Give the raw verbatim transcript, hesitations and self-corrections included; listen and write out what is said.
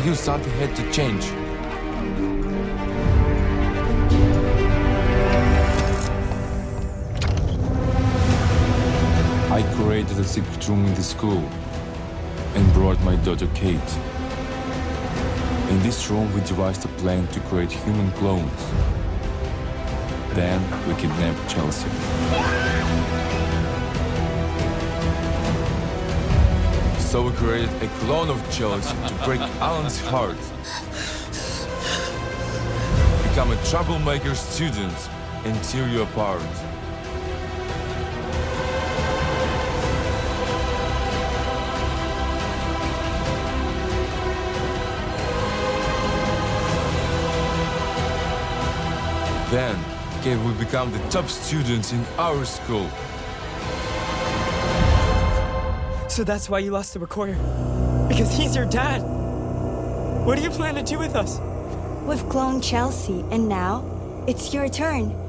knew something had to change. I created a secret room in the school and brought my daughter Kate. In this room, we devised a plan to create human clones. Then we kidnapped Chelsea. So we created a clone of Chelsea to break Alan's heart. Become a troublemaker student and tear you apart. Then, Kate will become the top students in our school. So that's why you lost the recorder? Because he's your dad? What do you plan to do with us? We've cloned Chelsea, and now it's your turn.